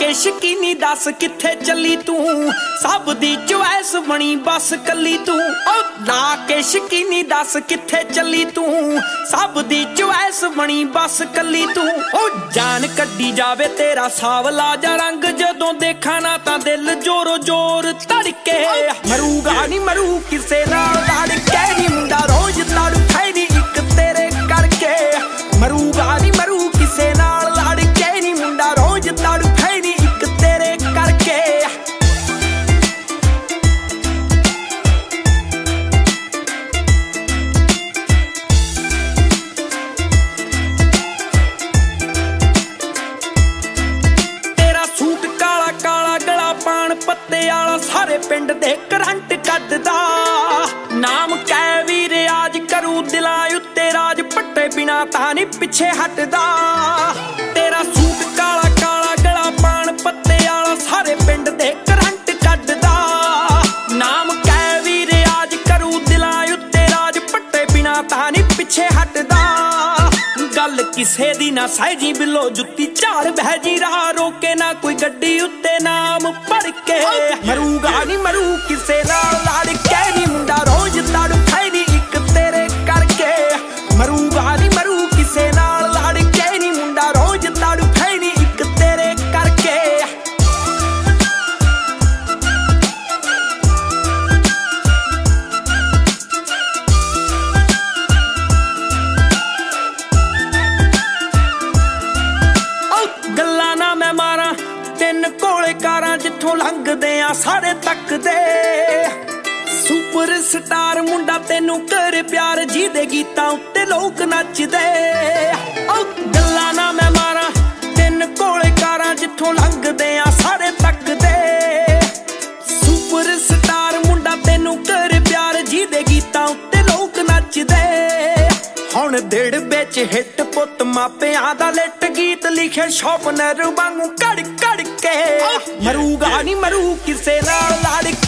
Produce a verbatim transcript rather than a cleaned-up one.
के शकीनी दस किथे चली तू, सब दी चॉइस बनी बस कली तू। ओ ला के शकीनी दस किथे चली तू, सब दी चॉइस बनी बस कली तू। ओ जान कड्डी जावे तेरा सावला जा रंग, जदों देखा ना तां दिल जोरो जोर धड़के। मरूगा नी मरू किसे नाल लड़ के, नी मुंडा रोज तड़फे नी इक तेरे करके। मरूगा नी मरू किसे नाल लड़ के, नी मुंडा रोज तड़फे नी इक तेरे करके। तेरा सूट काला काला गला पान पत्ते आला, सारे पिंड दे करंट कददा। नाम कै वी रियाज करू दिलां उत्ते राज, पट्टे बिना तां नी पिछे हटदा। तेरा सूट काला काला गला पान पत्ते आला, सारे पिंड दे करंट कददा। नाम कै वी रियाज करू दिलां उत्ते राज, पट्टे बिना तां नी पिछे हटदा। गल किसे दी ना सहजी बिलो जुत्ती झाड़ बहजी, राह रोके ना कोई गड्डी उत्ते नाम पढ़ के। मरूगा नी मरू किसे नाल लड़ के, नी मुंडा रोज तड़फे नी इक तेरे करके। मरूगा नी मरू किसे नाल लड़ के, नी मुंडा रोज तड़फे नी इक तेरे करके। गल्लां ना मैं मारा तिन कोले कारां, जिथों लंघदे आ सारे तकदे। सुपर स्टार मुंडा तेनू कर प्यार, जी दे गीतां उत्ते लोक नचदे। गल्लां ना मैं मारा तिन कोले कारां, जिथों लंघदे आ सारे तकदे। सुपर स्टार मुंडा तेनू कर प्यार, जी दे गीतां उत्ते लोक नचदे। हुण दिड़ बिच हिट पुत मापियां दा लिट, गीत लिखे शॉपनर वांगू कड़ कड़ के। मरूगा नी मरू किसे नाल लड़